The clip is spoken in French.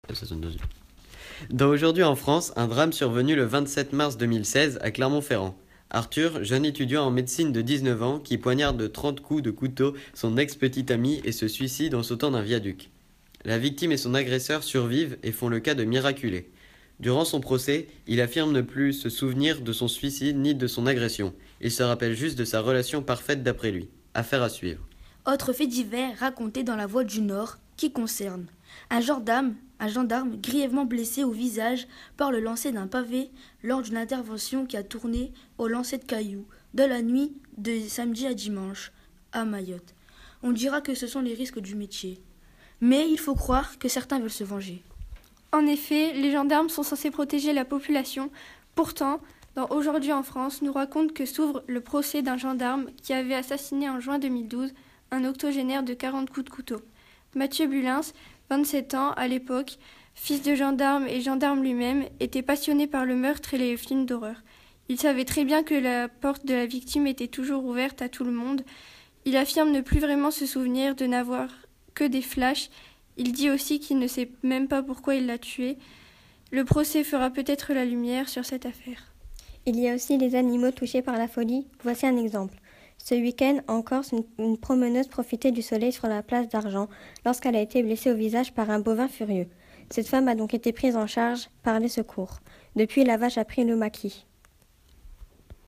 Ça sonne dans une- Dans Aujourd'hui en France, un drame survenu le 27 mars 2016 à Clermont-Ferrand. Arthur, jeune étudiant en médecine de 19 ans, qui poignarde de 30 coups de couteau son ex-petite amie et se suicide en sautant d'un viaduc. La victime et son agresseur survivent et font le cas de miraculés. Durant son procès, il affirme ne plus se souvenir de son suicide ni de son agression. Il se rappelle juste de sa relation parfaite d'après lui. Affaire à suivre. Autre fait divers raconté dans La Voix du Nord qui concerne un gendarme grièvement blessé au visage par le lancer d'un pavé lors d'une intervention qui a tourné au lancer de cailloux de la nuit de samedi à dimanche à Mayotte. On dira que ce sont les risques du métier. Mais il faut croire que certains veulent se venger. En effet, les gendarmes sont censés protéger la population. Pourtant, dans Aujourd'hui en France, nous raconte que s'ouvre le procès d'un gendarme qui avait assassiné en juin 2012 un octogénaire de 40 coups de couteau. Mathieu Bulins, 27 ans à l'époque, fils de gendarme et gendarme lui-même, était passionné par le meurtre et les films d'horreur. Il savait très bien que la porte de la victime était toujours ouverte à tout le monde. Il affirme ne plus vraiment se souvenir, de n'avoir que des flashs. Il dit aussi qu'il ne sait même pas pourquoi il l'a tué. Le procès fera peut-être la lumière sur cette affaire. Il y a aussi les animaux touchés par la folie. Voici un exemple. Ce week-end, en Corse, une promeneuse profitait du soleil sur la place d'Argent lorsqu'elle a été blessée au visage par un bovin furieux. Cette femme a donc été prise en charge par les secours. Depuis, la vache a pris le maquis.